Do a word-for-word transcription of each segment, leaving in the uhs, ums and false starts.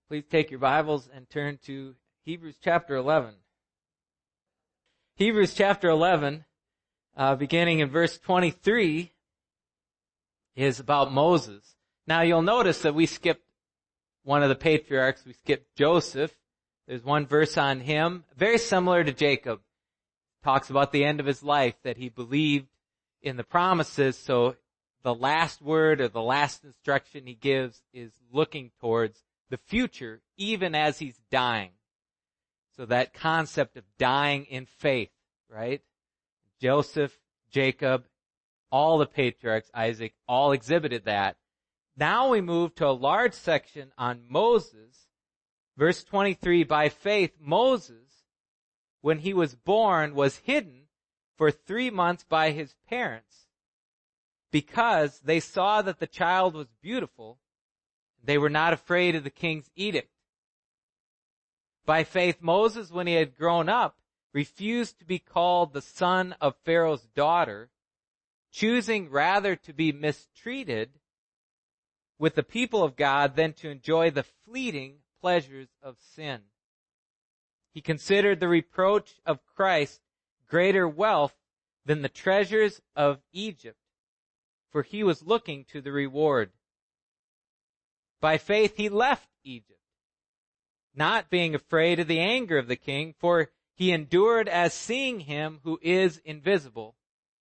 Please take your Bibles and turn to Hebrews chapter eleven. Hebrews chapter eleven, uh, beginning in verse twenty-three, is about Moses. Now you'll notice that we skipped one of the patriarchs. We skipped Joseph. There's one verse on him, very similar to Jacob. Talks about the end of his life, that he believed in the promises, so the last word or the last instruction he gives is looking towards the future, even as he's dying. So that concept of dying in faith, right? Joseph, Jacob, all the patriarchs, Isaac, all exhibited that. Now we move to a large section on Moses. Verse twenty-three, by faith, Moses, when he was born, was hidden for three months by his parents, because they saw that the child was beautiful. They were not afraid of the king's edict. By faith, Moses, when he had grown up, refused to be called the son of Pharaoh's daughter, choosing rather to be mistreated with the people of God than to enjoy the fleeting pleasures of sin. He considered the reproach of Christ greater wealth than the treasures of Egypt, for he was looking to the reward. By faith he left Egypt, not being afraid of the anger of the king, for he endured as seeing him who is invisible.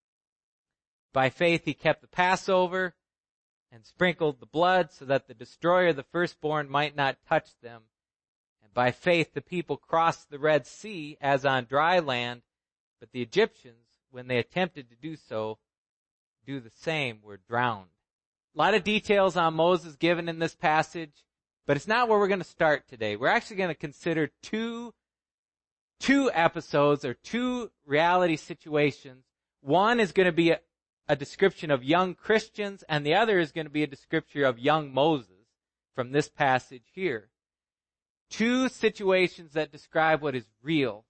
By faith he kept the Passover and sprinkled the blood so that the destroyer of the firstborn might not touch them. And by faith the people crossed the Red Sea as on dry land, but the Egyptians, when they attempted to do so, do the same, were drowned. A lot of details on Moses given in this passage, but it's not where we're going to start today. We're actually going to consider two, two episodes or two reality situations. One is going to be a, a description of young Christians, and the other is going to be a description of young Moses from this passage here. Two situations that describe what is real.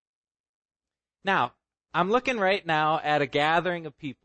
Now, I'm looking right now at a gathering of people.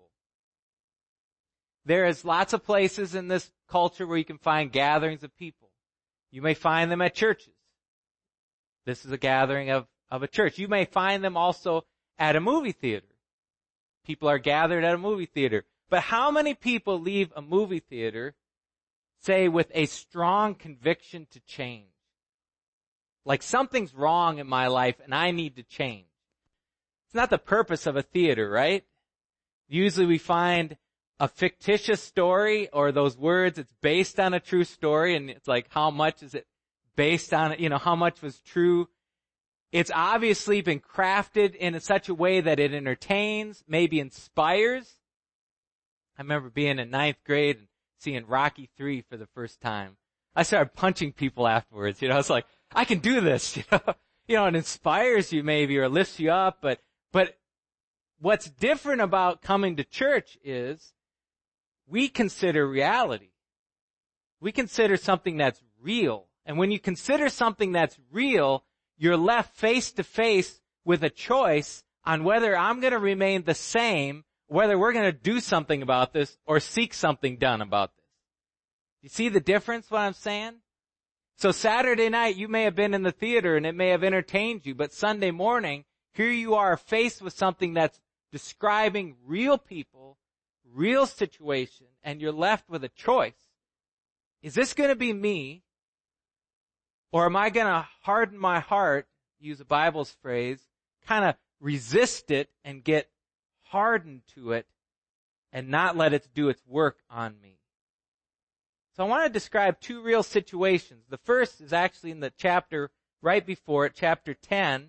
There is lots of places in this culture where you can find gatherings of people. You may find them at churches. This is a gathering of, of a church. You may find them also at a movie theater. People are gathered at a movie theater. But how many people leave a movie theater, say, with a strong conviction to change? Like something's wrong in my life and I need to change. It's not the purpose of a theater, right? Usually we find a fictitious story, or those words, it's based on a true story, and it's like, how much is it based on it? You know, how much was true? It's obviously been crafted in such a way that it entertains, maybe inspires. I remember being in ninth grade and seeing Rocky three for the first time. I started punching people afterwards, you know, it's like, I can do this, you know. You know, it inspires you maybe, or lifts you up, but, but what's different about coming to church is, we consider reality. We consider something that's real. And when you consider something that's real, you're left face to face with a choice on whether I'm going to remain the same, whether we're going to do something about this or seek something done about this. You see the difference, what I'm saying? So Saturday night, you may have been in the theater and it may have entertained you, but Sunday morning, here you are faced with something that's describing real people, real situation, and you're left with a choice. Is this going to be me? Or am I going to harden my heart, use a Bible's phrase, kind of resist it and get hardened to it and not let it do its work on me? So I want to describe two real situations. The first is actually in the chapter right before it, chapter ten,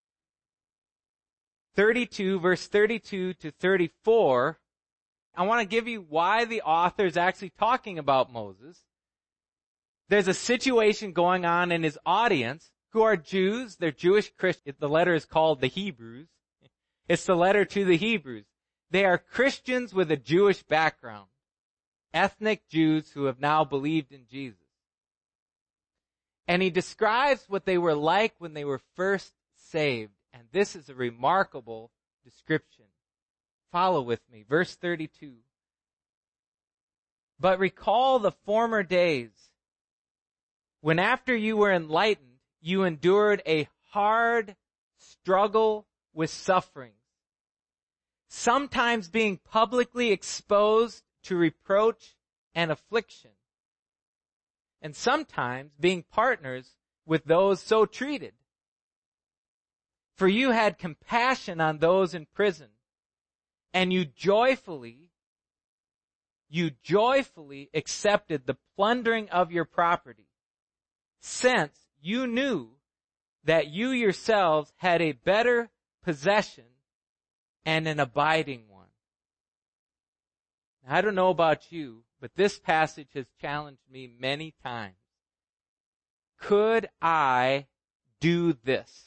thirty-two, verse thirty-two to thirty-four. I want to give you why the author is actually talking about Moses. There's a situation going on in his audience who are Jews. They're Jewish Christians. The letter is called the Hebrews. It's the letter to the Hebrews. They are Christians with a Jewish background. Ethnic Jews who have now believed in Jesus. And he describes what they were like when they were first saved. And this is a remarkable description. Follow with me. Verse thirty-two. But recall the former days when after you were enlightened, you endured a hard struggle with suffering, sometimes being publicly exposed to reproach and affliction, and sometimes being partners with those so treated. For you had compassion on those in prison, and you joyfully, you joyfully accepted the plundering of your property, since you knew that you yourselves had a better possession and an abiding one. Now, I don't know about you, but this passage has challenged me many times. Could I do this?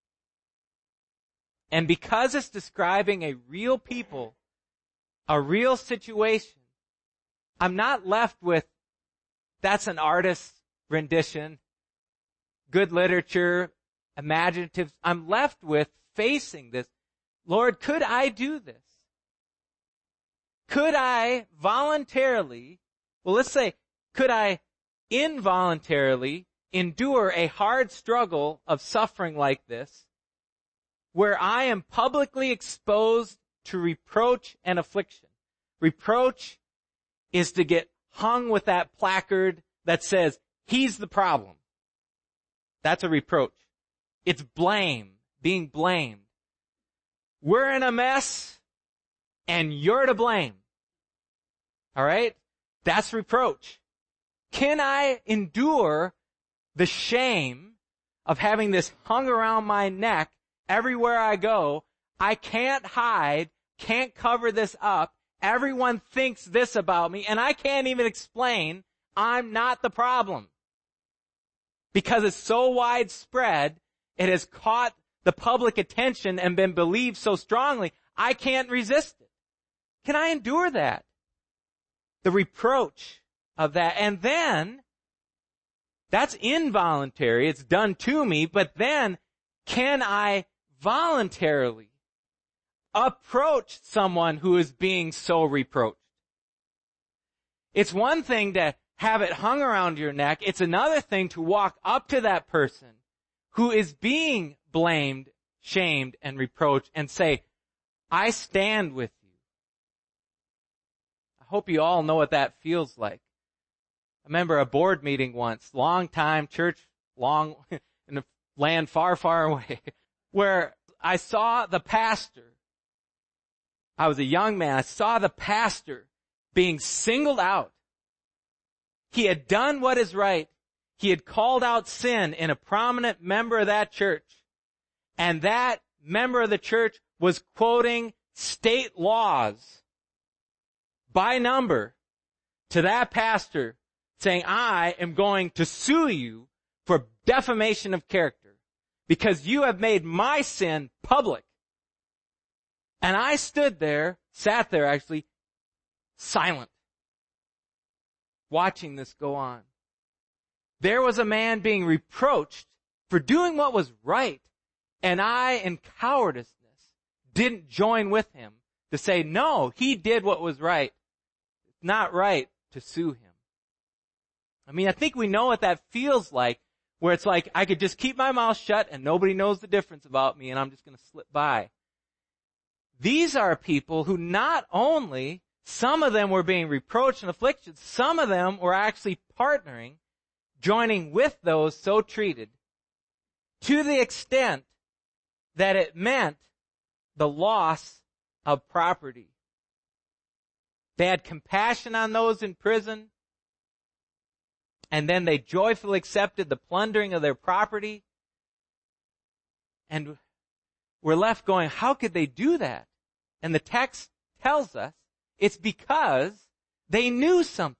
And because it's describing a real people, a real situation, I'm not left with, that's an artist's rendition, good literature, imaginative. I'm left with facing this. Lord, could I do this? Could I voluntarily, well, let's say, could I involuntarily endure a hard struggle of suffering like this, where I am publicly exposed to reproach and affliction? Reproach is to get hung with that placard that says, he's the problem. That's a reproach. It's blame, being blamed. We're in a mess, and you're to blame. All right? That's reproach. Can I endure the shame of having this hung around my neck everywhere I go? I can't hide, can't cover this up. Everyone thinks this about me, and I can't even explain I'm not the problem. Because it's so widespread, it has caught the public attention and been believed so strongly, I can't resist it. Can I endure that? The reproach of that. And then, that's involuntary, it's done to me, but then, can I voluntarily approach someone who is being so reproached? It's one thing to have it hung around your neck. It's another thing to walk up to that person who is being blamed, shamed, and reproached and say, I stand with you. I hope you all know what that feels like. I remember a board meeting once, long time, church, long, in a land far, far away, where I saw the pastor. I was a young man. I saw the pastor being singled out. He had done what is right. He had called out sin in a prominent member of that church. And that member of the church was quoting state laws by number to that pastor, saying, I am going to sue you for defamation of character because you have made my sin public. And I stood there, sat there actually, silent, watching this go on. There was a man being reproached for doing what was right, and I, in cowardice, didn't join with him to say, no, he did what was right. It's not right to sue him. I mean, I think we know what that feels like, where it's like, I could just keep my mouth shut and nobody knows the difference about me and I'm just going to slip by. These are people who not only, some of them were being reproached and afflicted, some of them were actually partnering, joining with those so treated, to the extent that it meant the loss of property. They had compassion on those in prison, and then they joyfully accepted the plundering of their property. And we're left going, how could they do that? And the text tells us it's because they knew something.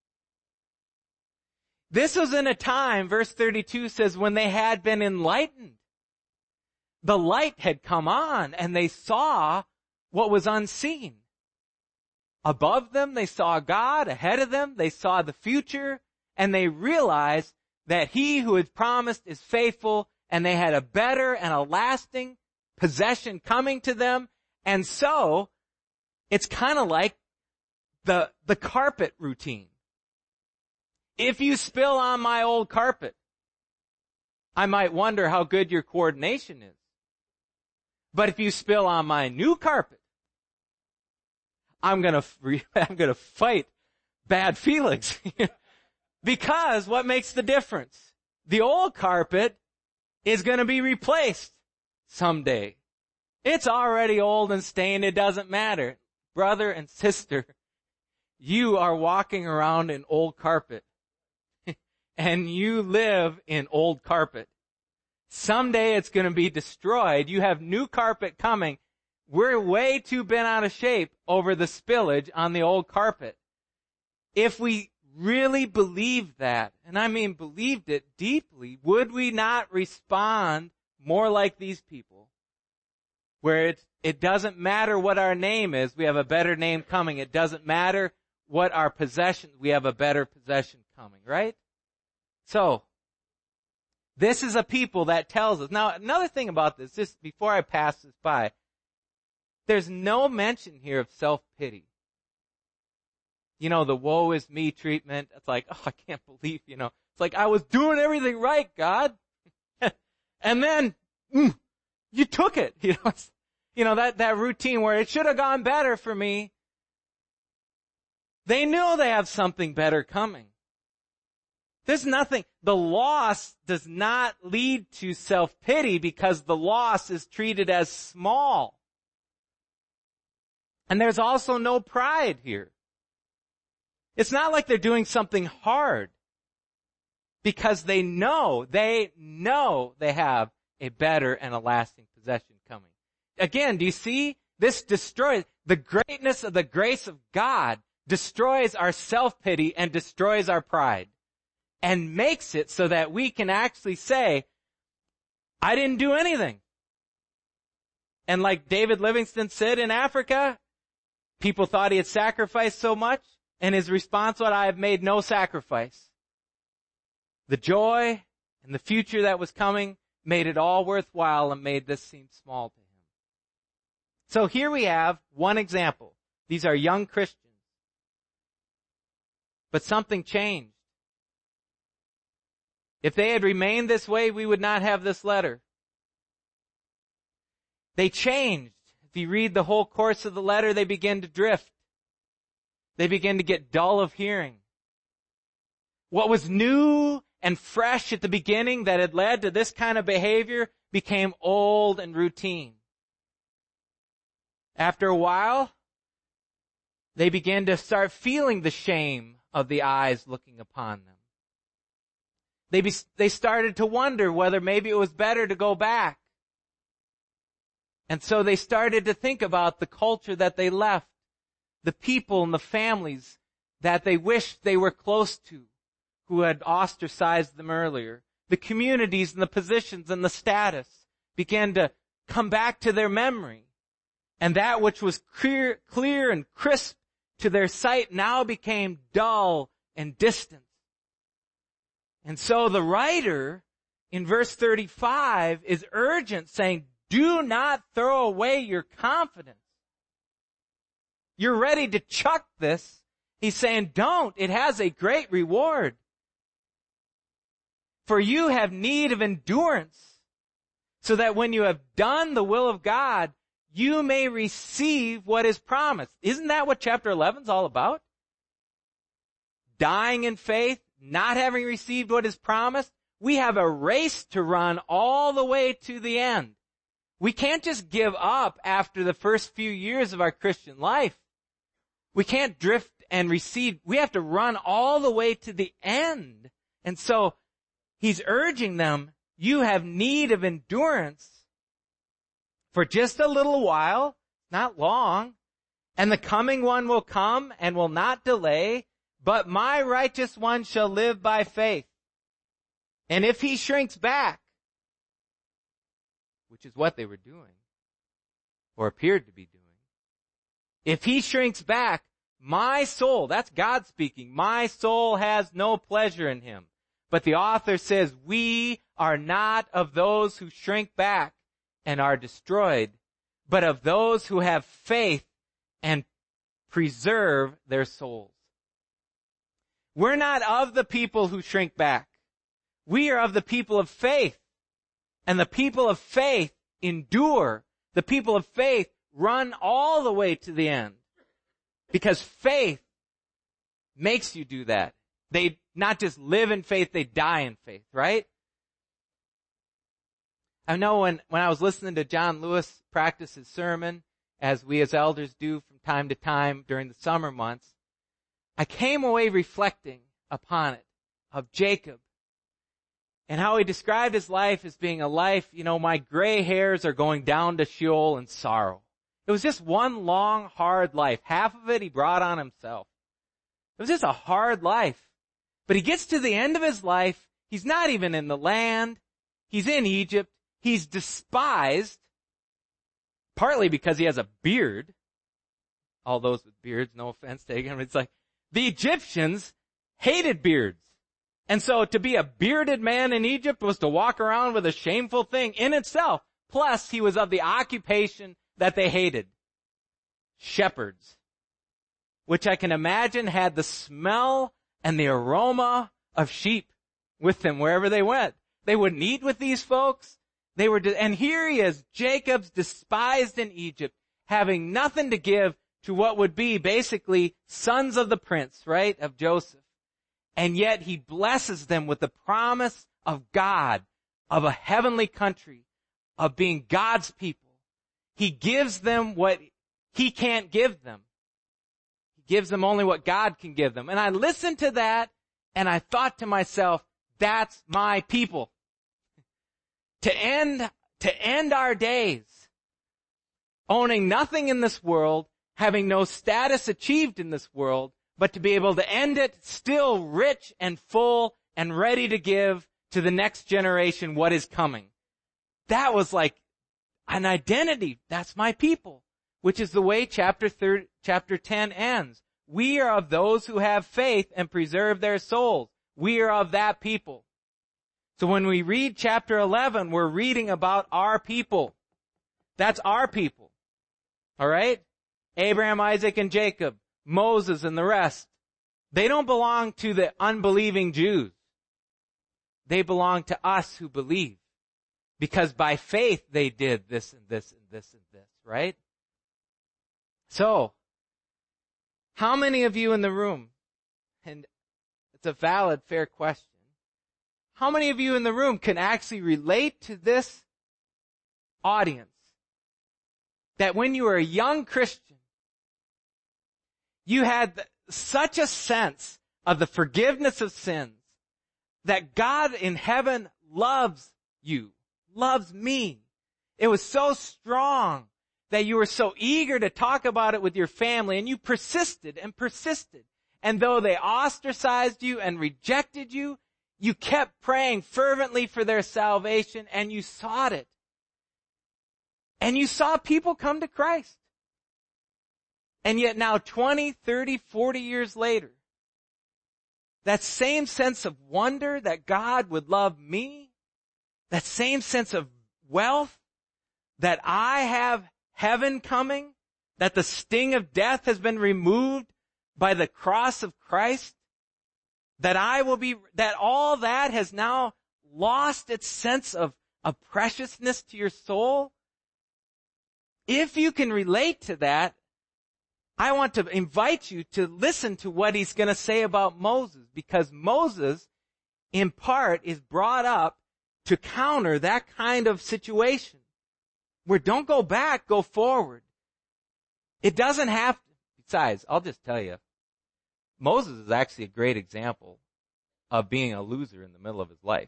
This was in a time, verse thirty-two says, when they had been enlightened. The light had come on and they saw what was unseen. Above them, they saw God. Ahead of them, they saw the future. And they realized that he who had promised is faithful, and they had a better and a lasting possession coming to them. And so, it's kind of like the, the carpet routine. If you spill on my old carpet, I might wonder how good your coordination is. But if you spill on my new carpet, I'm gonna, I'm gonna fight bad feelings. Because what makes the difference? The old carpet is gonna be replaced someday. It's already old and stained. It doesn't matter. Brother and sister, you are walking around in old carpet. And you live in old carpet. Someday it's going to be destroyed. You have new carpet coming. We're way too bent out of shape over the spillage on the old carpet. If we really believed that, and I mean believed it deeply, would we not respond more like these people? Where it, it doesn't matter what our name is, we have a better name coming. It doesn't matter what our possession, we have a better possession coming, right? So, this is a people that tells us. Now, another thing about this, just before I pass this by, there's no mention here of self-pity. You know, the woe is me treatment. It's like, oh, I can't believe, you know. It's like, I was doing everything right, God. And then, mm, you took it. You know, it's, you know, that, that routine where it should have gone better for me. They know they have something better coming. There's nothing, the loss does not lead to self-pity because the loss is treated as small. And there's also no pride here. It's not like they're doing something hard because they know, they know they have a better and a lasting possession coming. Again, do you see? This destroys, the greatness of the grace of God destroys our self-pity and destroys our pride. And makes it so that we can actually say, I didn't do anything. And like David Livingstone said in Africa, people thought he had sacrificed so much, and his response was, I have made no sacrifice. The joy and the future that was coming made it all worthwhile and made this seem small to him. So here we have one example. These are young Christians. But something changed. If they had remained this way, we would not have this letter. They changed. If you read the whole course of the letter, they begin to drift. They begin to get dull of hearing. What was new and fresh at the beginning that had led to this kind of behavior became old and routine. After a while, they began to start feeling the shame of the eyes looking upon them. They, be, they started to wonder whether maybe it was better to go back. And so they started to think about the culture that they left, the people and the families that they wished they were close to, who had ostracized them earlier. The communities and the positions and the status began to come back to their memory. And that which was clear, clear and crisp to their sight now became dull and distant. And so the writer in verse thirty-five is urgent, saying, do not throw away your confidence. You're ready to chuck this. He's saying, don't. It has a great reward. For you have need of endurance, so that when you have done the will of God, you may receive what is promised. Isn't that what chapter eleven is all about? Dying in faith, not having received what is promised. We have a race to run all the way to the end. We can't just give up after the first few years of our Christian life. We can't drift and recede. We have to run all the way to the end. And so he's urging them, you have need of endurance for just a little while, not long, and the coming one will come and will not delay, but my righteous one shall live by faith. And if he shrinks back, which is what they were doing, or appeared to be doing, if he shrinks back, my soul, that's God speaking, my soul has no pleasure in him. But the author says, we are not of those who shrink back and are destroyed, but of those who have faith and preserve their souls. We're not of the people who shrink back. We are of the people of faith. And the people of faith endure. The people of faith run all the way to the end. Because faith makes you do that. They not just live in faith, they die in faith, right? I know when, when I was listening to John Lewis practice his sermon, as we as elders do from time to time during the summer months, I came away reflecting upon it, of Jacob, and how he described his life as being a life, you know, my gray hairs are going down to Sheol in sorrow. It was just one long, hard life. Half of it he brought on himself. It was just a hard life. But he gets to the end of his life, he's not even in the land, he's in Egypt, he's despised, partly because he has a beard. All those with beards, no offense taken, it's like, the Egyptians hated beards. And so to be a bearded man in Egypt was to walk around with a shameful thing in itself. Plus, he was of the occupation that they hated. Shepherds. Which I can imagine had the smell and the aroma of sheep with them wherever they went. They wouldn't eat with these folks. They were, de- and here he is, Jacob's despised in Egypt, having nothing to give to what would be basically sons of the prince, right, of Joseph. And yet he blesses them with the promise of God, of a heavenly country, of being God's people. He gives them what he can't give them. He gives them only what God can give them. And I listened to that and I thought to myself, that's my people. To end, to end our days, owning nothing in this world, having no status achieved in this world, but to be able to end it still rich and full and ready to give to the next generation what is coming. That was like an identity. That's my people, which is the way chapter thirty, chapter ten ends. We are of those who have faith and preserve their souls. We are of that people. So when we read chapter eleven, we're reading about our people. That's our people. All right? Abraham, Isaac, and Jacob, Moses, and the rest. They don't belong to the unbelieving Jews. They belong to us who believe. Because by faith they did this and this and this and this, right? So, how many of you in the room, and it's a valid, fair question, how many of you in the room can actually relate to this audience? That when you were a young Christian, you had such a sense of the forgiveness of sins that God in heaven loves you, loves me. It was so strong that you were so eager to talk about it with your family, and you persisted and persisted. And though they ostracized you and rejected you, you kept praying fervently for their salvation, and you sought it. And you saw people come to Christ. And yet now twenty, thirty, forty years later, that same sense of wonder that God would love me, that same sense of wealth, that I have heaven coming, that the sting of death has been removed by the cross of Christ, that I will be, that all that has now lost its sense of, of preciousness to your soul. If you can relate to that, I want to invite you to listen to what he's going to say about Moses, because Moses, in part, is brought up to counter that kind of situation where don't go back, go forward. It doesn't have to. Besides, I'll just tell you, Moses is actually a great example of being a loser in the middle of his life.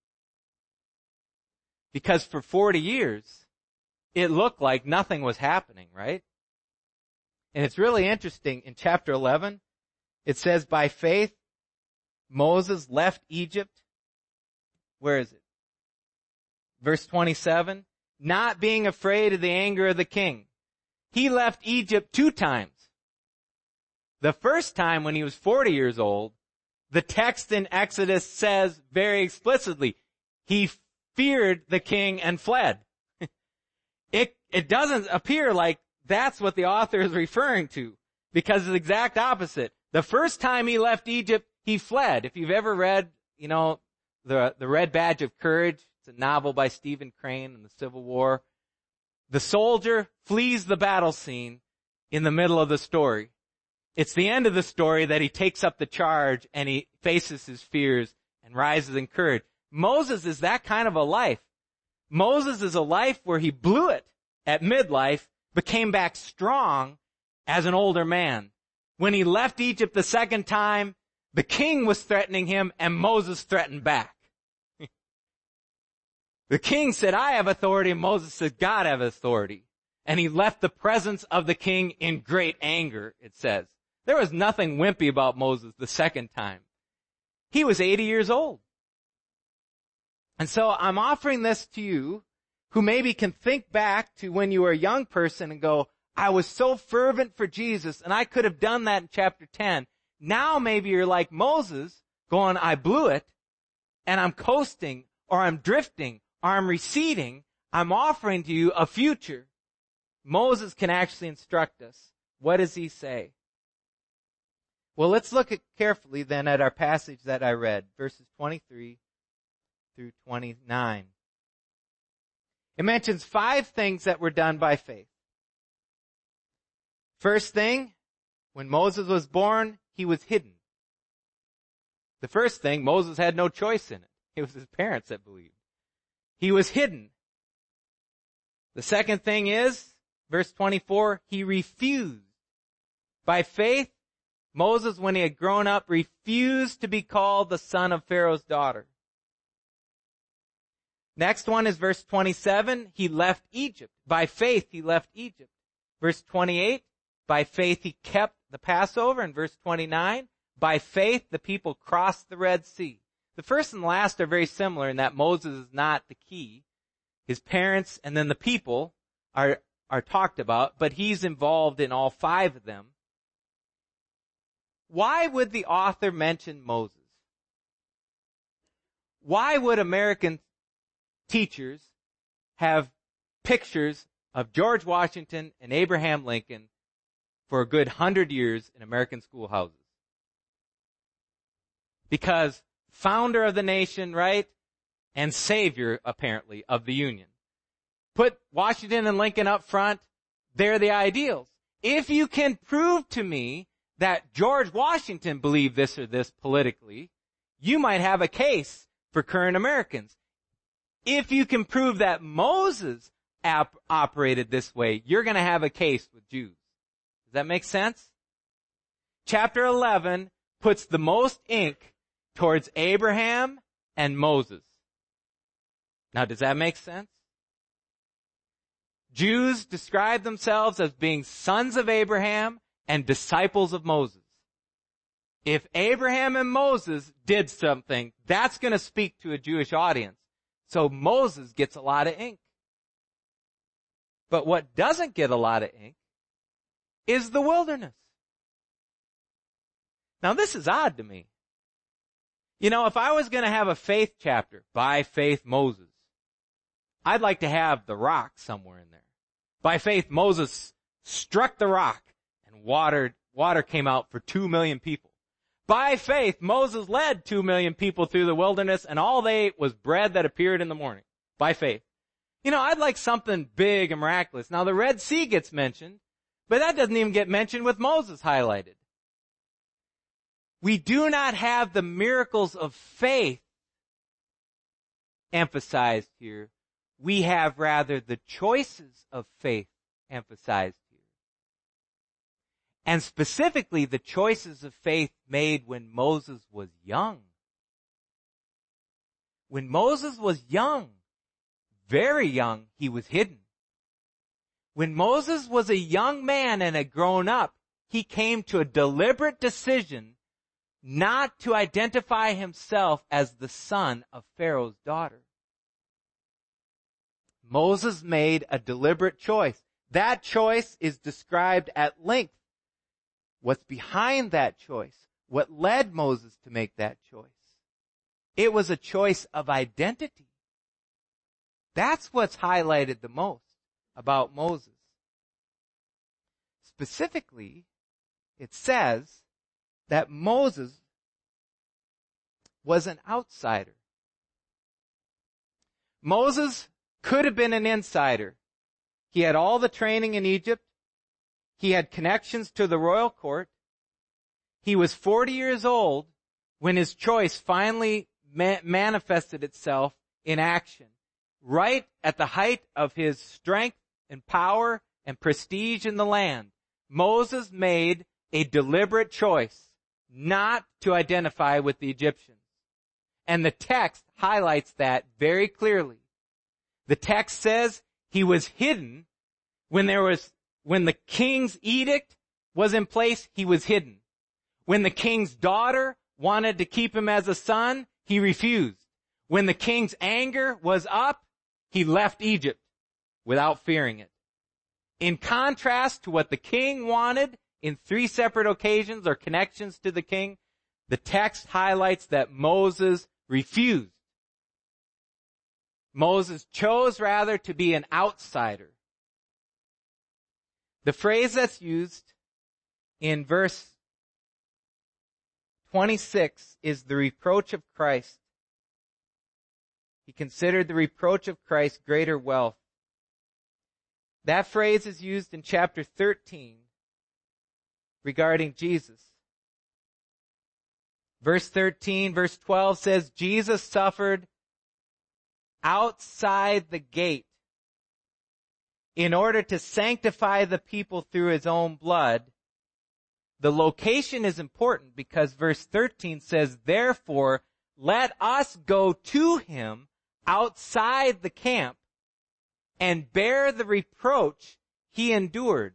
Because for forty years, it looked like nothing was happening, right? And it's really interesting. In chapter eleven, it says, by faith, Moses left Egypt. Where is it? Verse twenty-seven. Not being afraid of the anger of the king. He left Egypt two times. The first time when he was forty years old, the text in Exodus says very explicitly, he feared the king and fled. It, it doesn't appear like that's what the author is referring to, because it's the exact opposite. The first time he left Egypt, he fled. If you've ever read, you know, the, the Red Badge of Courage, it's a novel by Stephen Crane in the Civil War. The soldier flees the battle scene in the middle of the story. It's the end of the story that he takes up the charge and he faces his fears and rises in courage. Moses is that kind of a life. Moses is a life where he blew it at midlife, but came back strong as an older man. When he left Egypt the second time, the king was threatening him and Moses threatened back. The king said, I have authority, and Moses said, God have authority. And he left the presence of the king in great anger, it says. There was nothing wimpy about Moses the second time. He was eighty years old. And so I'm offering this to you who maybe can think back to when you were a young person and go, I was so fervent for Jesus and I could have done that in chapter ten. Now maybe you're like Moses going, I blew it and I'm coasting or I'm drifting or I'm receding. I'm offering to you a future. Moses can actually instruct us. What does he say? Well, let's look at carefully then at our passage that I read, verses twenty-three through twenty-nine. It mentions five things that were done by faith. First thing, when Moses was born, he was hidden. The first thing, Moses had no choice in it. It was his parents that believed. He was hidden. The second thing is, verse twenty-four, he refused. By faith, Moses, when he had grown up, refused to be called the son of Pharaoh's daughter. Next one is verse twenty-seven. He left Egypt. By faith, he left Egypt. Verse twenty-eight, by faith, he kept the Passover. And verse twenty-nine, by faith, the people crossed the Red Sea. The first and last are very similar in that Moses is not the key. His parents and then the people are, are talked about, but he's involved in all five of them. Why would the author mention Moses? Why would American teachers have pictures of George Washington and Abraham Lincoln for a good hundred years in American schoolhouses? Because founder of the nation, right? And savior, apparently, of the Union. Put Washington and Lincoln up front. They're the ideals. If you can prove to me that George Washington believed this or this politically, you might have a case for current Americans. If you can prove that Moses ap- operated this way, you're going to have a case with Jews. Does that make sense? Chapter eleven puts the most ink towards Abraham and Moses. Now, does that make sense? Jews describe themselves as being sons of Abraham and disciples of Moses. If Abraham and Moses did something, that's going to speak to a Jewish audience. So Moses gets a lot of ink. But what doesn't get a lot of ink is the wilderness. Now, this is odd to me. You know, if I was going to have a faith chapter, by faith Moses, I'd like to have the rock somewhere in there. By faith Moses struck the rock and water, water came out for two million people. By faith Moses led two million people through the wilderness and all they ate was bread that appeared in the morning. By faith. You know, I'd like something big and miraculous. Now the Red Sea gets mentioned, but that doesn't even get mentioned with Moses highlighted. We do not have the miracles of faith emphasized here. We have rather the choices of faith emphasized here. And specifically the choices of faith made when Moses was young. When Moses was young, very young, he was hidden. When Moses was a young man and had grown up, he came to a deliberate decision not to identify himself as the son of Pharaoh's daughter. Moses made a deliberate choice. That choice is described at length. What's behind that choice? What led Moses to make that choice? It was a choice of identity. That's what's highlighted the most about Moses. Specifically, it says that Moses was an outsider. Moses could have been an insider. He had all the training in Egypt. He had connections to the royal court. He was forty years old when his choice finally ma- manifested itself in action. Right at the height of his strength and power and prestige in the land, Moses made a deliberate choice not to identify with the Egyptians. And the text highlights that very clearly. The text says he was hidden when there was, when the king's edict was in place, he was hidden. When the king's daughter wanted to keep him as a son, he refused. When the king's anger was up, he left Egypt without fearing it. In contrast to what the king wanted in three separate occasions or connections to the king, the text highlights that Moses refused. Moses chose rather to be an outsider. The phrase that's used in verse twenty-six is the reproach of Christ. He considered the reproach of Christ greater wealth. That phrase is used in chapter thirteen regarding Jesus. Verse thirteen, verse twelve says, Jesus suffered outside the gate in order to sanctify the people through his own blood. The location is important because verse thirteen says, therefore, let us go to him outside the camp and bear the reproach he endured.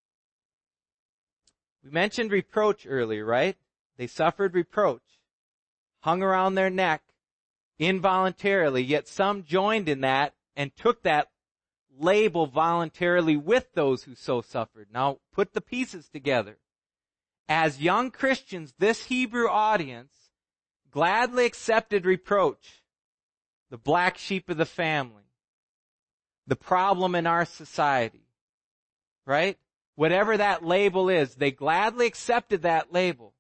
We mentioned reproach earlier, right? They suffered reproach, hung around their neck involuntarily, yet some joined in that and took that label voluntarily with those who so suffered. Now, put the pieces together. As young Christians, this Hebrew audience gladly accepted reproach, the black sheep of the family, the problem in our society, right? Whatever that label is, they gladly accepted that label.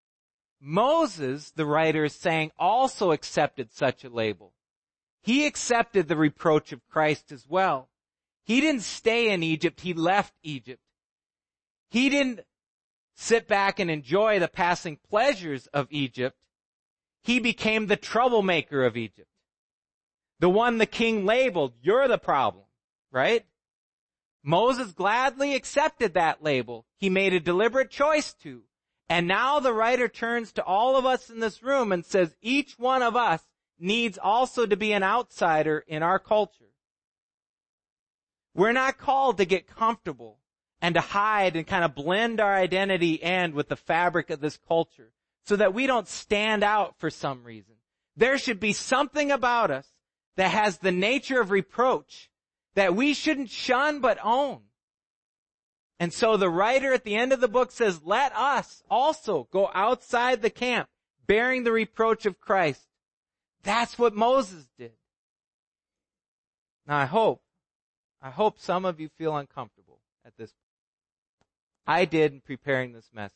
Moses, the writer is saying, also accepted such a label. He accepted the reproach of Christ as well. He didn't stay in Egypt, he left Egypt. He didn't sit back and enjoy the passing pleasures of Egypt. He became the troublemaker of Egypt. The one the king labeled, you're the problem, right? Moses gladly accepted that label. He made a deliberate choice to. And now the writer turns to all of us in this room and says, each one of us needs also to be an outsider in our culture. We're not called to get comfortable and to hide and kind of blend our identity in with the fabric of this culture so that we don't stand out for some reason. There should be something about us that has the nature of reproach that we shouldn't shun but own. And so the writer at the end of the book says, let us also go outside the camp bearing the reproach of Christ. That's what Moses did. Now I hope, I hope some of you feel uncomfortable at this point. I did in preparing this message.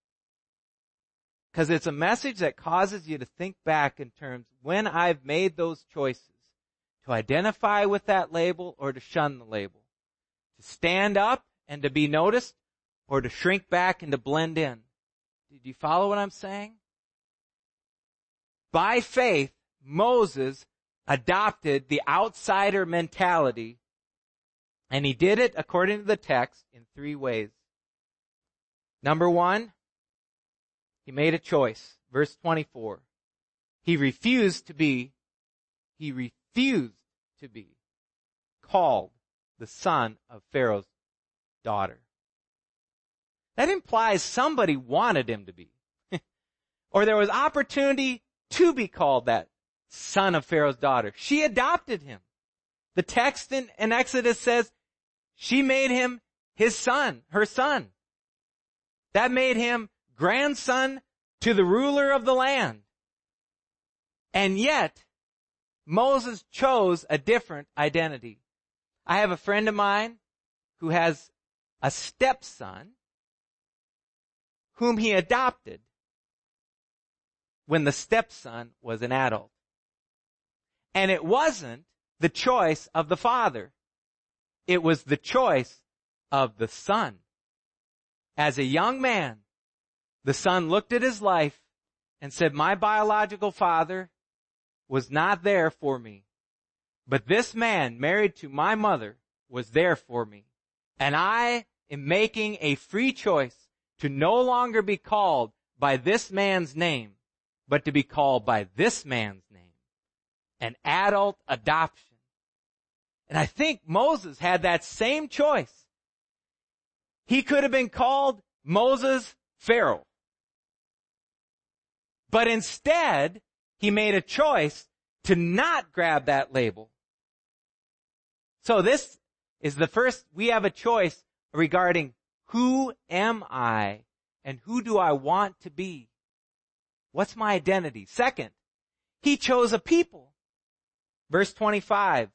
Because it's a message that causes you to think back in terms, when I've made those choices, to identify with that label or to shun the label, to stand up and to be noticed or to shrink back and to blend in. Did you follow what I'm saying? By faith, Moses adopted the outsider mentality, and he did it, according to the text, in three ways. Number one, he made a choice. Verse twenty-four. He refused to be, he refused to be called the son of Pharaoh's daughter. That implies somebody wanted him to be. Or there was opportunity to be called that son of Pharaoh's daughter. She adopted him. The text in, in Exodus says she made him his son, her son. That made him grandson to the ruler of the land. And yet, Moses chose a different identity. I have a friend of mine who has a stepson whom he adopted. when the stepson was an adult. And it wasn't the choice of the father. It was the choice of the son. As a young man, the son looked at his life and said, my biological father was not there for me, but this man married to my mother was there for me. And I am making a free choice to no longer be called by this man's name, but to be called by this man's name. An adult adoption. And I think Moses had that same choice. He could have been called Moses Pharaoh. But instead, he made a choice to not grab that label. So this is the first, we have a choice regarding who am I and who do I want to be? What's my identity? Second, he chose a people. Verse twenty-five.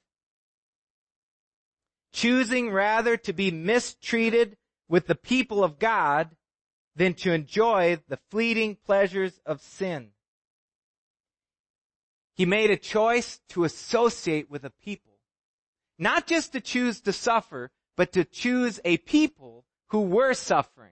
Choosing rather to be mistreated with the people of God than to enjoy the fleeting pleasures of sin. He made a choice to associate with a people. Not just to choose to suffer, but to choose a people who were suffering.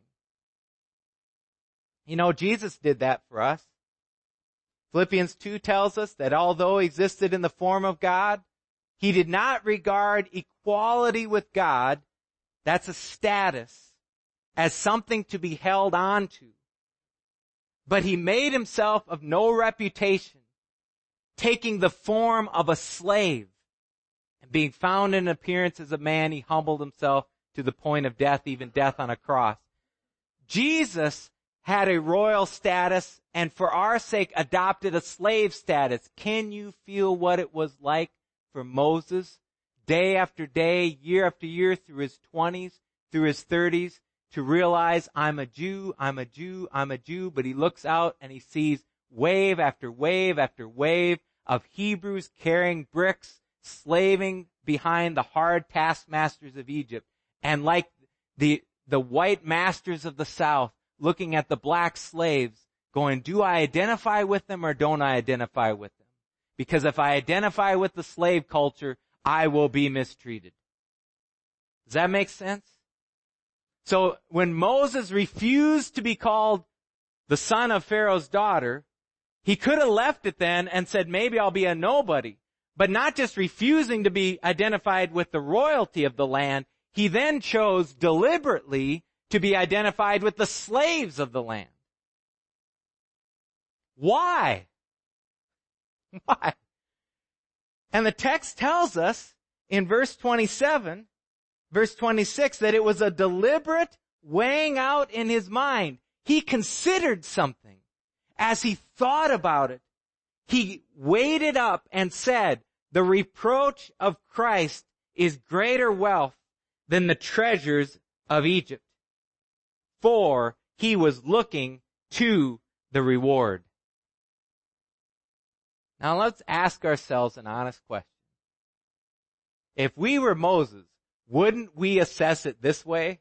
You know, Jesus did that for us. Philippians two tells us that although he existed in the form of God, he did not regard equality with God, that's a status, as something to be held on to. But he made himself of no reputation, taking the form of a slave. And being found in appearance as a man, he humbled himself to the point of death, even death on a cross. Jesus had a royal status and for our sake adopted a slave status. Can you feel what it was like for Moses, day after day, year after year, through his twenties, through his thirties, to realize I'm a Jew, I'm a Jew, I'm a Jew, but he looks out and he sees wave after wave after wave of Hebrews carrying bricks, slaving behind the hard taskmasters of Egypt. And like the, the white masters of the South, looking at the black slaves, going, do I identify with them or don't I identify with them? Because if I identify with the slave culture, I will be mistreated. Does that make sense? So when Moses refused to be called the son of Pharaoh's daughter, he could have left it then and said, maybe I'll be a nobody. But not just refusing to be identified with the royalty of the land, he then chose deliberately to be identified with the slaves of the land. Why? Why? And the text tells us in verse twenty-seven, verse twenty-six, that it was a deliberate weighing out in his mind. He considered something. As he thought about it, he weighed it up and said, the reproach of Christ is greater wealth than the treasures of Egypt. For he was looking to the reward. Now let's ask ourselves an honest question. If we were Moses, wouldn't we assess it this way?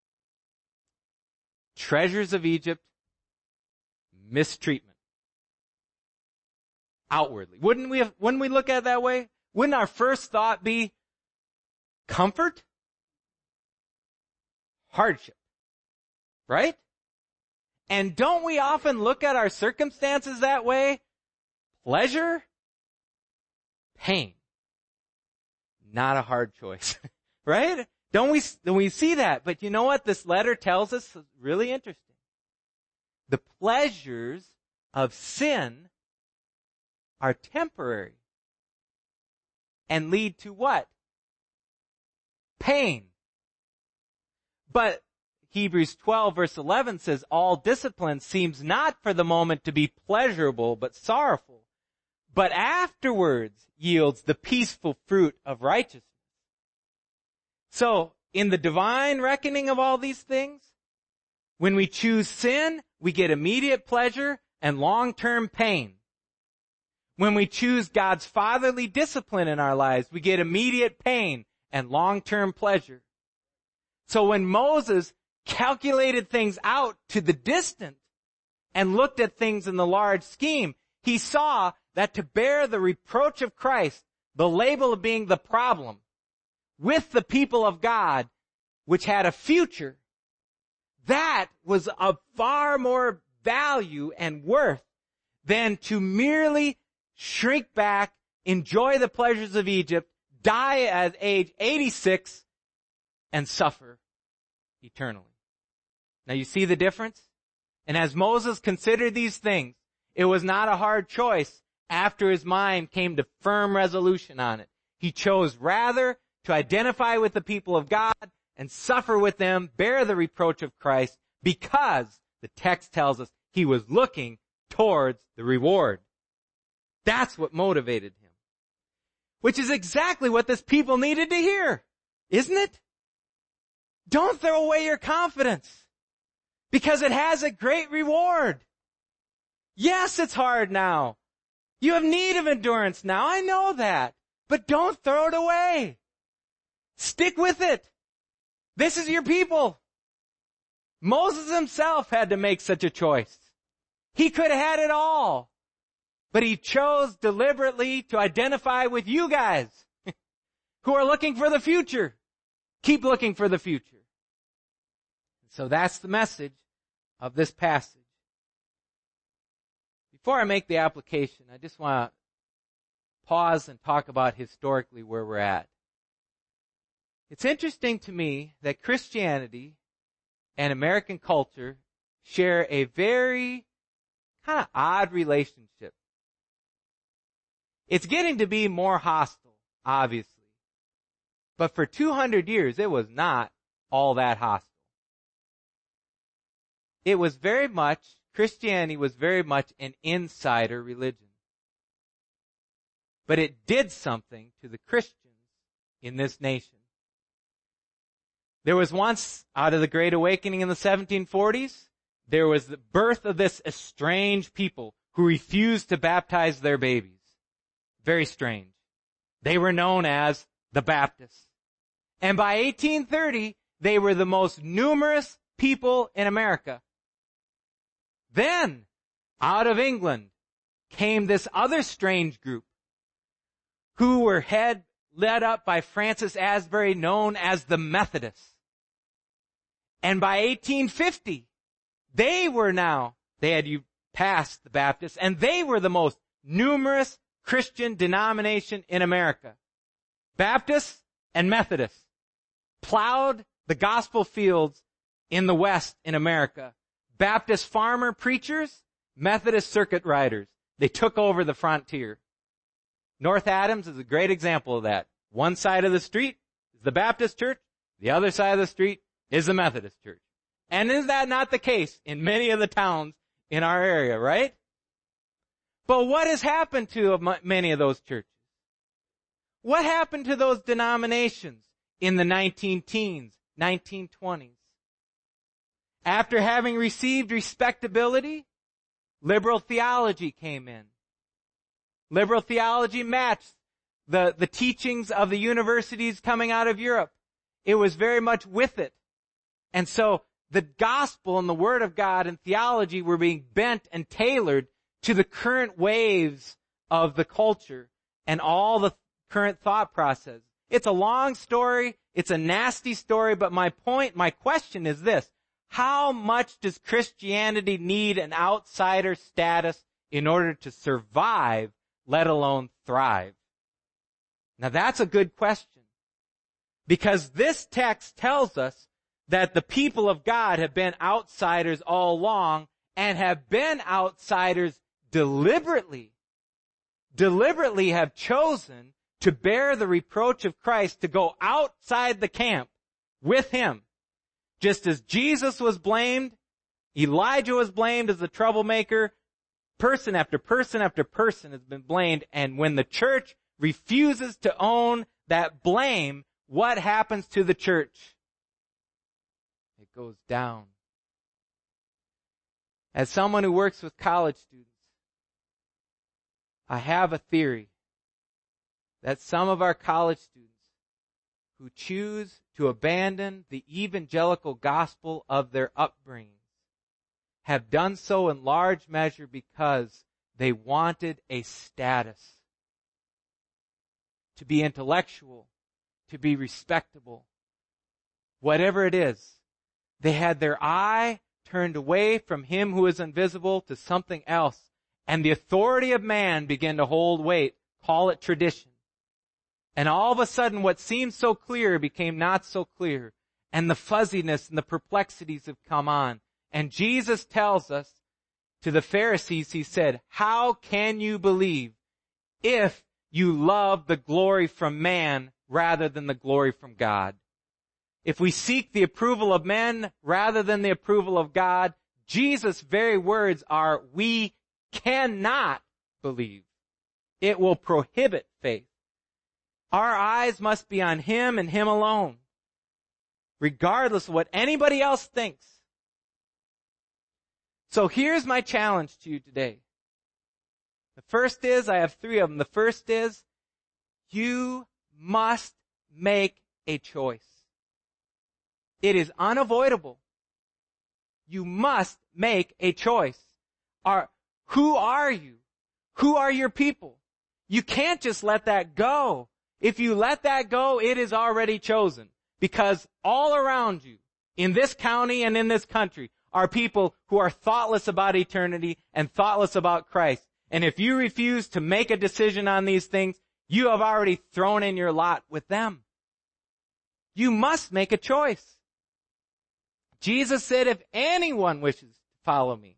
Treasures of Egypt, mistreatment. Outwardly. Wouldn't we, wouldn't we look at it that way? Wouldn't our first thought be comfort? Hardship. Right? And don't we often look at our circumstances that way? Pleasure? Pain. Not a hard choice. Right? Don't we, don't we see that? But you know what this letter tells us is really interesting. The pleasures of sin are temporary and lead to what? Pain. But Hebrews twelve verse eleven says, all discipline seems not for the moment to be pleasurable but sorrowful, but afterwards yields the peaceful fruit of righteousness. So, in the divine reckoning of all these things, when we choose sin, we get immediate pleasure and long-term pain. When we choose God's fatherly discipline in our lives, we get immediate pain and long-term pleasure. So when Moses calculated things out to the distant and looked at things in the large scheme, he saw that to bear the reproach of Christ, the label of being the problem, with the people of God, which had a future, that was of far more value and worth than to merely shrink back, enjoy the pleasures of Egypt, die at age eighty-six, and suffer eternally. Now you see the difference? And as Moses considered these things, it was not a hard choice after his mind came to firm resolution on it. He chose rather to identify with the people of God and suffer with them, bear the reproach of Christ, because the text tells us he was looking towards the reward. That's what motivated him. Which is exactly what this people needed to hear, isn't it? Don't throw away your confidence, because it has a great reward. Yes, it's hard now. You have need of endurance now. I know that. But don't throw it away. Stick with it. This is your people. Moses himself had to make such a choice. He could have had it all. But he chose deliberately to identify with you guys who are looking for the future. Keep looking for the future. So that's the message of this passage. Before I make the application, I just want to pause and talk about historically where we're at. It's interesting to me that Christianity and American culture share a very kind of odd relationship. It's getting to be more hostile, obviously. But for two hundred years, it was not all that hostile. It was very much, Christianity was very much an insider religion. But it did something to the Christians in this nation. There was once, out of the Great Awakening in the seventeen forties, there was the birth of this estranged people who refused to baptize their babies. Very strange. They were known as the Baptists. And by eighteen thirty, they were the most numerous people in America. Then, out of England, came this other strange group who were head, led up by Francis Asbury, known as the Methodists. And by eighteen fifty, they were now, they had you passed the Baptists, and they were the most numerous Christian denomination in America. Baptists and Methodists plowed the gospel fields in the West in America. Baptist farmer preachers, Methodist circuit riders. They took over the frontier. North Adams is a great example of that. One side of the street is the Baptist church. The other side of the street is the Methodist church. And is that not the case in many of the towns in our area, right? But what has happened to many of those churches? What happened to those denominations in the nineteen teens, nineteen twenties? After having received respectability, liberal theology came in. Liberal theology matched the, the teachings of the universities coming out of Europe. It was very much with it. And so the gospel and the word of God and theology were being bent and tailored to the current waves of the culture and all the current thought process. It's a long story. It's a nasty story. But my point, my question is this. How much does Christianity need an outsider status in order to survive, let alone thrive? Now that's a good question. Because this text tells us that the people of God have been outsiders all along and have been outsiders deliberately. Deliberately have chosen to bear the reproach of Christ, to go outside the camp with him. Just as Jesus was blamed, Elijah was blamed as the troublemaker, person after person after person has been blamed. And when the church refuses to own that blame, what happens to the church? It goes down. As someone who works with college students, I have a theory that some of our college students who choose to abandon the evangelical gospel of their upbringing have done so in large measure because they wanted a status. To be intellectual, to be respectable. Whatever it is, they had their eye turned away from him who is invisible to something else. And the authority of man began to hold weight. Call it tradition. And all of a sudden what seemed so clear became not so clear. And the fuzziness and the perplexities have come on. And Jesus tells us to the Pharisees, he said, how can you believe if you love the glory from man rather than the glory from God? If we seek the approval of men rather than the approval of God, Jesus' very words are, we cannot believe. It will prohibit faith. Our eyes must be on him and him alone, regardless of what anybody else thinks. So here's my challenge to you today. The first is, I have three of them. The first is, you must make a choice. It is unavoidable. You must make a choice. Are, who are you? Who are your people? You can't just let that go. If you let that go, it is already chosen. Because all around you, in this county and in this country, are people who are thoughtless about eternity and thoughtless about Christ. And if you refuse to make a decision on these things, you have already thrown in your lot with them. You must make a choice. Jesus said, if anyone wishes to follow me,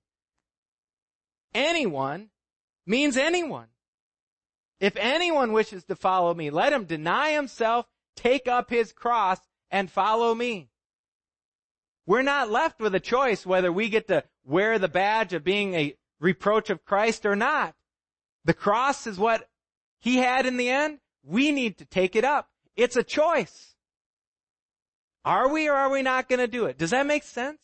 anyone means anyone. If anyone wishes to follow me, let him deny himself, take up his cross, and follow me. We're not left with a choice whether we get to wear the badge of being a reproach of Christ or not. The cross is what he had in the end. We need to take it up. It's a choice. Are we or are we not going to do it? Does that make sense?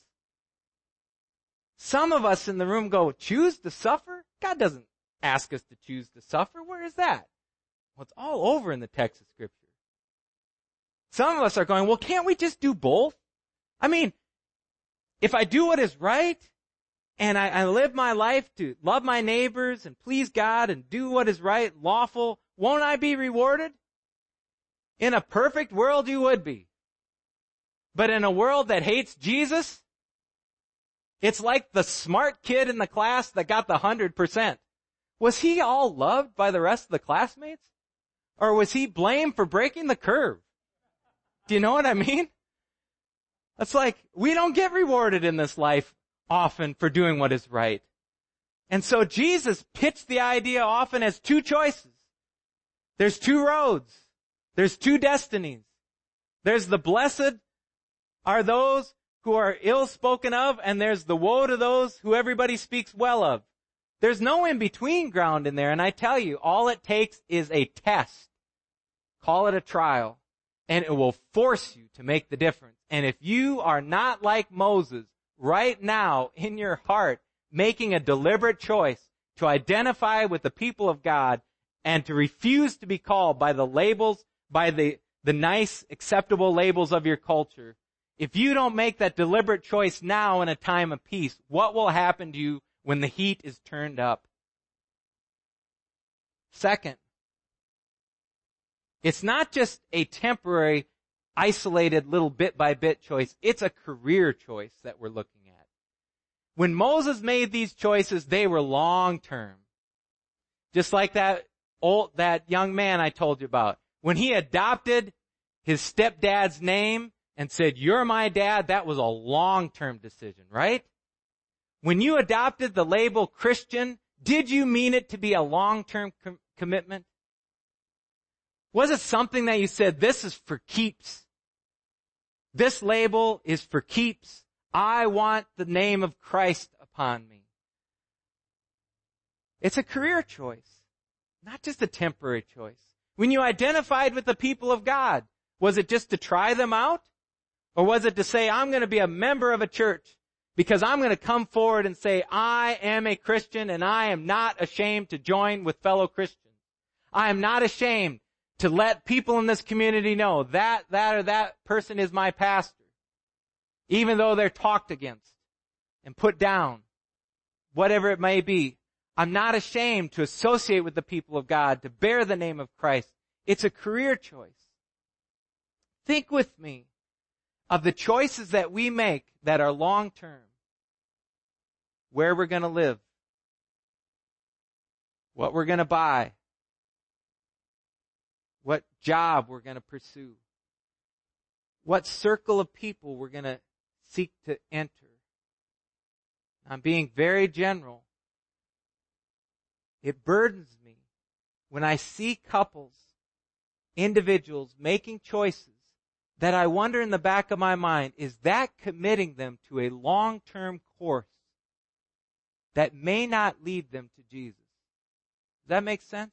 Some of us in the room go, choose to suffer? God doesn't ask us to choose to suffer. Where is that? Well, it's all over in the text of Scripture. Some of us are going, well, can't we just do both? I mean, if I do what is right, and I, I live my life to love my neighbors and please God and do what is right, lawful, won't I be rewarded? In a perfect world, you would be. But in a world that hates Jesus, it's like the smart kid in the class that got the one hundred percent. Was he all loved by the rest of the classmates? Or was he blamed for breaking the curve? Do you know what I mean? It's like, we don't get rewarded in this life often for doing what is right. And so Jesus pitched the idea often as two choices. There's two roads. There's two destinies. There's the blessed are those who are ill spoken of, and there's the woe to those who everybody speaks well of. There's no in-between ground in there, and I tell you, all it takes is a test. Call it a trial, and it will force you to make the difference. And if you are not like Moses right now in your heart, making a deliberate choice to identify with the people of God and to refuse to be called by the labels, by the, the nice, acceptable labels of your culture, if you don't make that deliberate choice now in a time of peace, what will happen to you when the heat is turned up? Second, it's not just a temporary, isolated little bit by bit choice. It's a career choice that we're looking at. When Moses made these choices, they were long term. Just like that old, that young man I told you about. When he adopted his stepdad's name and said, "You're my dad," that was a long-term decision, right? When you adopted the label Christian, did you mean it to be a long-term com- commitment? Was it something that you said, this is for keeps? This label is for keeps. I want the name of Christ upon me. It's a career choice, not just a temporary choice. When you identified with the people of God, was it just to try them out? Or was it to say, I'm going to be a member of a church because I'm going to come forward and say, I am a Christian and I am not ashamed to join with fellow Christians. I am not ashamed to let people in this community know that, that or that person is my pastor, even though they're talked against and put down. whatever it may be. I'm not ashamed to associate with the people of God, to bear the name of Christ. It's a career choice. Think with me of the choices that we make that are long-term. Where we're going to live. What we're going to buy. What job we're going to pursue. What circle of people we're going to seek to enter. I'm being very general. It burdens me when I see couples, individuals making choices that I wonder in the back of my mind, is that committing them to a long-term course that may not lead them to Jesus? Does that make sense?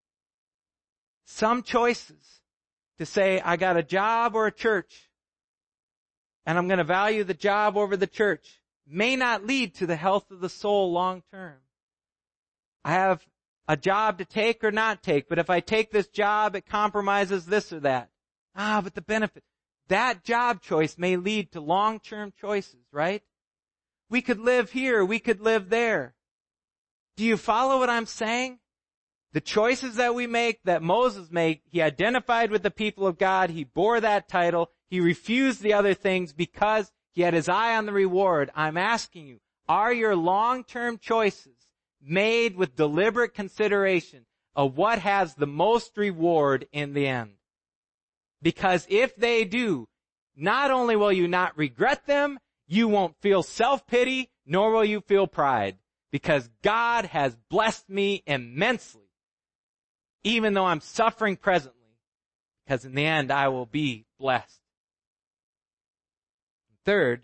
Some choices to say, I got a job or a church, and I'm going to value the job over the church, may not lead to the health of the soul long term. I have a job to take or not take, but if I take this job, it compromises this or that. Ah, but the benefit. That job choice may lead to long-term choices, right? We could live here, we could live there. Do you follow what I'm saying? The choices that we make, that Moses made, he identified with the people of God, he bore that title, he refused the other things because he had his eye on the reward. I'm asking you, are your long-term choices made with deliberate consideration of what has the most reward in the end? Because if they do, not only will you not regret them, you won't feel self-pity, nor will you feel pride. Because God has blessed me immensely, even though I'm suffering presently, because in the end I will be blessed. Third,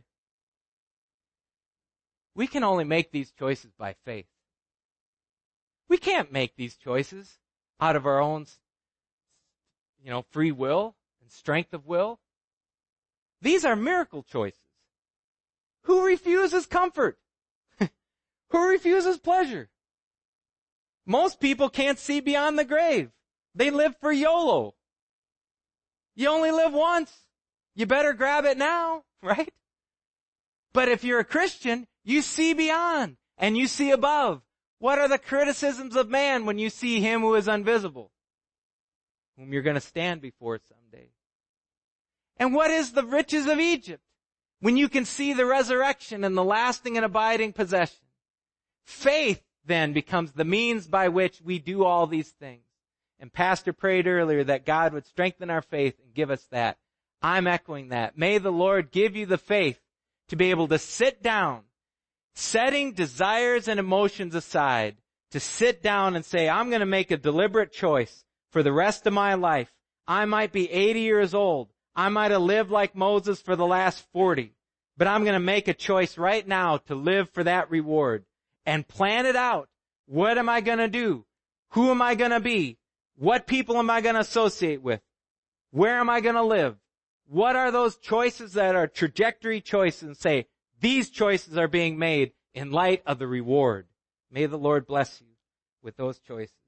we can only make these choices by faith. We can't make these choices out of our own, you know, free will and strength of will. These are miracle choices. Who refuses comfort? Who refuses pleasure? Most people can't see beyond the grave. They live for YOLO. You only live once. You better grab it now, right? But if you're a Christian, you see beyond and you see above. What are the criticisms of man when you see him who is invisible, whom you're going to stand before someday? And what is the riches of Egypt when you can see the resurrection and the lasting and abiding possession? Faith then becomes the means by which we do all these things. And Pastor prayed earlier that God would strengthen our faith and give us that. I'm echoing that. May the Lord give you the faith to be able to sit down, setting desires and emotions aside, to sit down and say, I'm going to make a deliberate choice for the rest of my life. I might be eighty years old. I might have lived like Moses for the last forty. But I'm going to make a choice right now to live for that reward and plan it out. What am I going to do? Who am I going to be? What people am I going to associate with? Where am I going to live? What are those choices that are trajectory choices, and say, these choices are being made in light of the reward. May the Lord bless you with those choices.